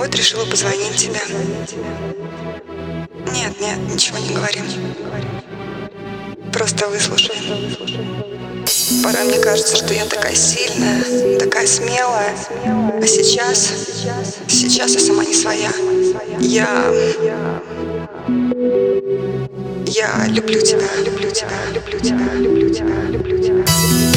Вот решила позвонить тебе. Нет, ничего не говорим. Просто выслушай. Порой мне кажется, что я такая сильная, такая смелая. А сейчас я сама не своя. Я люблю тебя, люблю тебя, люблю тебя, люблю тебя, люблю тебя.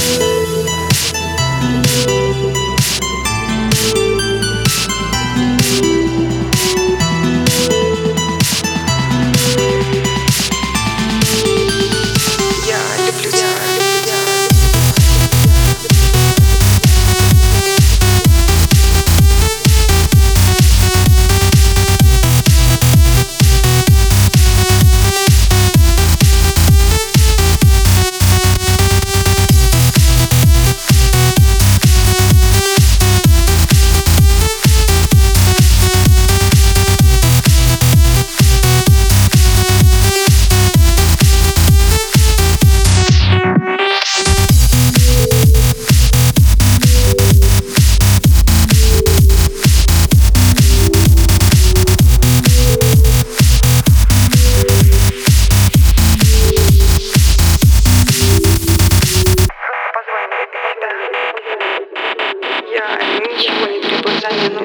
Я ничего не требую взамен.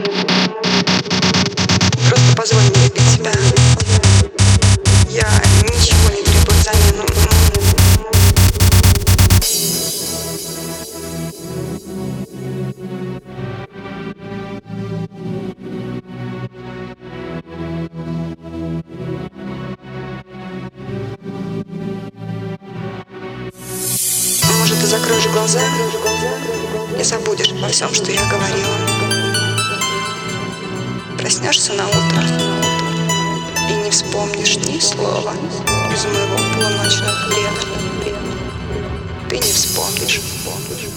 Просто позволь мне любить тебя. Я ничего не требую взамен. Может, ты закроешь глаза и забудешь обо всем, что я говорила. Проснешься на утро и не вспомнишь ни слова из моего полуночного плена. Ты не вспомнишь.